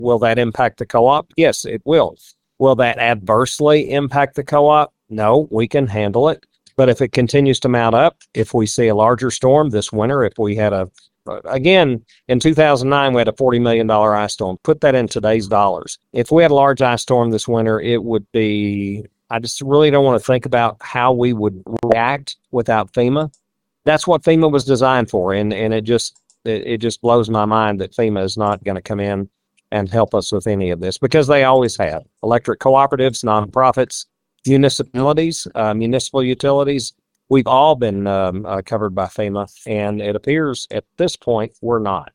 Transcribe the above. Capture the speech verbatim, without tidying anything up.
Will that impact the co-op? Yes, it will. Will that adversely impact the co-op? No, we can handle it. But if it continues to mount up, if we see a larger storm this winter, if we had a, again, in two thousand nine, we had a forty million dollars ice storm. Put that in today's dollars. If we had a large ice storm this winter, it would be, I just really don't want to think about how we would react without FEMA. That's what FEMA was designed for. And, and it just, it, it just blows my mind that FEMA is not going to come in and help us with any of this, because they always have. Electric cooperatives, nonprofits, municipalities, uh, municipal utilities, we've all been um, uh, covered by FEMA, and it appears at this point we're not.